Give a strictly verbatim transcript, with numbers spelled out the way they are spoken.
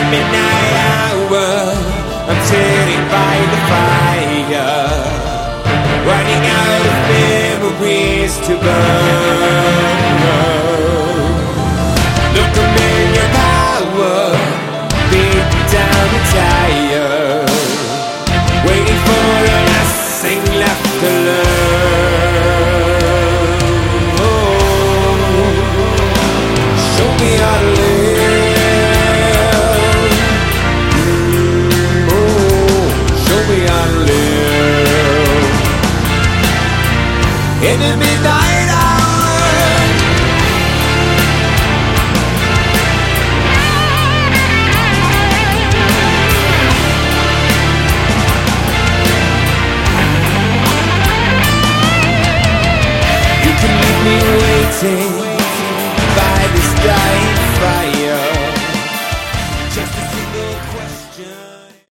midnight hour, I'm sitting by the fire, running out of memories to burn. Look, I'm in your power, beat down and tired, waiting for nothing left to learn. Oh, show me how to live. Oh, show me how to live. In the midnight hour, you can leave me waiting by this dying fire. Just a single question.